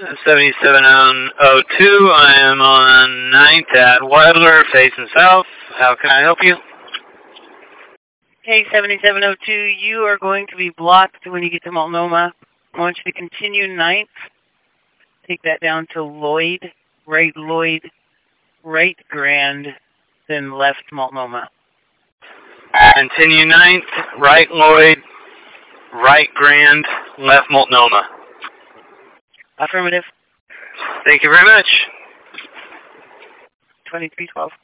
7702. I am on 9th at Wilder, facing south. How can I help you? Okay, 7702, you are going to be blocked when you get to Multnomah. I want you to continue 9th. Take that down to Lloyd, right Grand, then left Multnomah. Continue 9th, right Lloyd, right Grand, left Multnomah. Affirmative. Thank you very much. 2312.